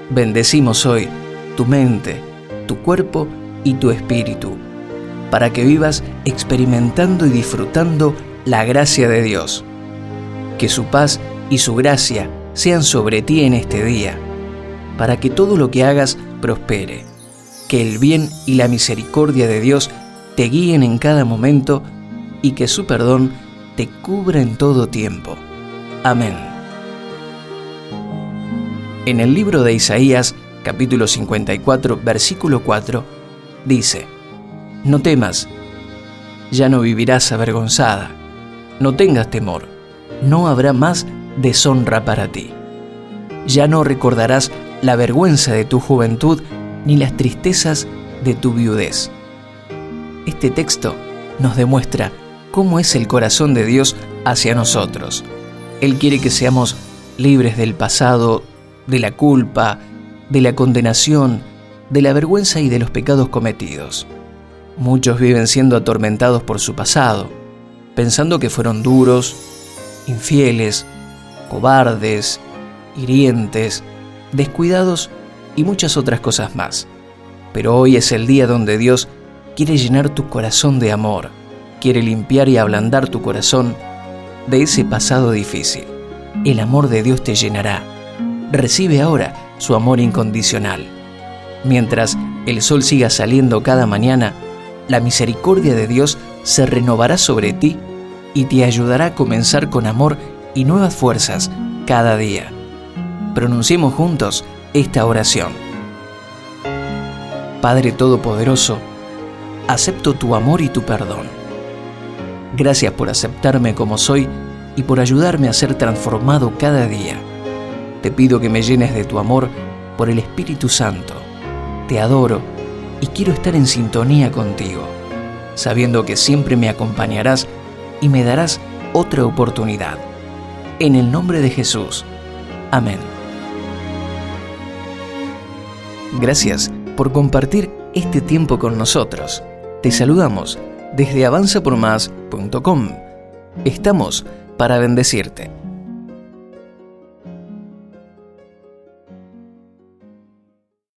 Bendecimos hoy tu mente, tu cuerpo y tu espíritu, para que vivas experimentando y disfrutando la gracia de Dios. Que su paz y su gracia sean sobre ti en este día, para que todo lo que hagas prospere. Que el bien y la misericordia de Dios te guíen en cada momento y que su perdón te cubra en todo tiempo. Amén. En el libro de Isaías, capítulo 54, versículo 4, dice: No temas, ya no vivirás avergonzada, no tengas temor, no habrá más deshonra para ti. Ya no recordarás la vergüenza de tu juventud ni las tristezas de tu viudez. Este texto nos demuestra cómo es el corazón de Dios hacia nosotros. Él quiere que seamos libres del pasado, de la culpa, de la condenación, de la vergüenza y de los pecados cometidos. Muchos viven siendo atormentados por su pasado, pensando que fueron duros, infieles, cobardes, hirientes, descuidados y muchas otras cosas más. Pero hoy es el día donde Dios quiere llenar tu corazón de amor, quiere limpiar y ablandar tu corazón de ese pasado difícil. El amor de Dios te llenará. Recibe ahora su amor incondicional. Mientras el sol siga saliendo cada mañana, la misericordia de Dios se renovará sobre ti y te ayudará a comenzar con amor y nuevas fuerzas cada día. Pronunciemos juntos esta oración. Padre Todopoderoso, acepto tu amor y tu perdón. Gracias por aceptarme como soy y por ayudarme a ser transformado cada día. Te pido que me llenes de tu amor por el Espíritu Santo. Te adoro y quiero estar en sintonía contigo, sabiendo que siempre me acompañarás y me darás otra oportunidad. En el nombre de Jesús. Amén. Gracias por compartir este tiempo con nosotros. Te saludamos desde avanzapormás.com. Estamos para bendecirte.